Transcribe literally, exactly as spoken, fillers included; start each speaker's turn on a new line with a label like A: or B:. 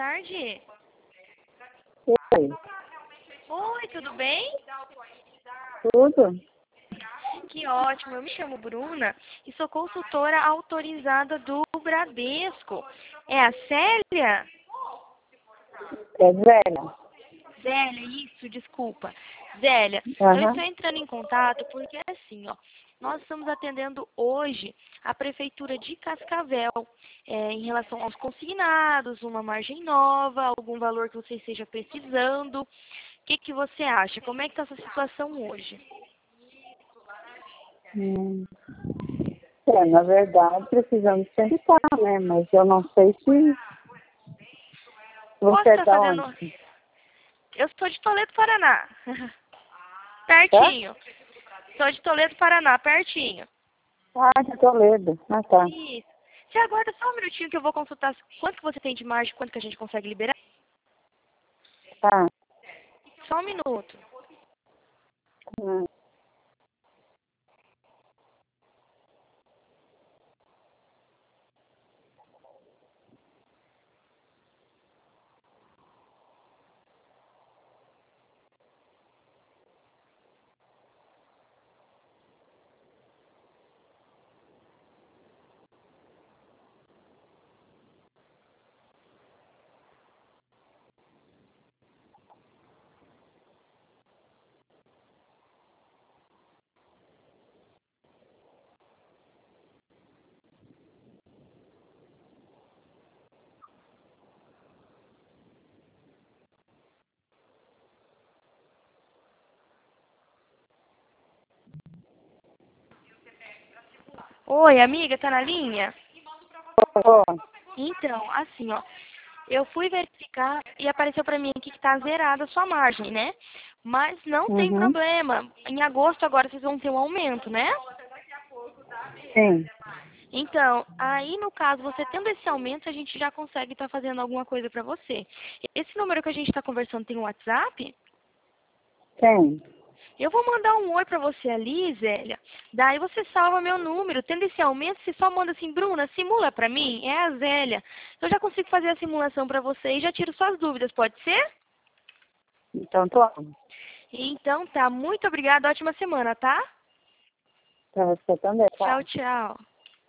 A: tarde.
B: Oi,
A: Oi, tudo bem?
B: tudo?
A: Que ótimo. Eu me chamo Bruna e sou consultora autorizada do Bradesco. É a Célia?
B: É velha?
A: Zélia, isso, desculpa. Zélia, eu
B: Aham.
A: estou entrando em contato porque é assim, ó. Nós estamos atendendo hoje a Prefeitura de Cascavel é, em relação aos consignados, uma margem nova, algum valor que você esteja precisando. O que, que você acha? Como é que está essa situação hoje?
B: Hum. É, na verdade, precisamos tentar, né? Mas eu não sei se
A: Posso
B: você é
A: estar
B: da
A: fazendo...
B: onde?
A: Eu sou de Toledo, Paraná.
B: Tá?
A: Pertinho. Sou de Toledo, Paraná, pertinho.
B: Ah, de Toledo. Ah, tá.
A: Isso. Você aguarda só um minutinho que eu vou consultar quanto que você tem de margem, quanto que a gente consegue liberar.
B: Tá.
A: Só um minuto.
B: Hum.
A: Oi, amiga, tá na linha?
B: Ó,
A: Então, assim, ó. Eu fui verificar e apareceu pra mim aqui que tá zerada a sua margem, né? Mas não tem
B: uhum.
A: problema. Em agosto agora vocês vão ter um aumento, né?
B: Sim.
A: Então, aí no caso, você tendo esse aumento, a gente já consegue estar fazendo alguma coisa pra você. Esse número que a gente está conversando tem um WhatsApp?
B: Tem.
A: Eu vou mandar um oi pra você ali, Zélia. Daí você salva meu número. Tendo esse aumento, você só manda assim, Bruna, simula pra mim. É a Zélia. Eu já consigo fazer a simulação pra você e já tiro suas dúvidas, pode ser?
B: Então, tô.
A: Então tá, muito obrigada. Ótima semana, tá?
B: Pra você também, tá?
A: Tchau, tchau.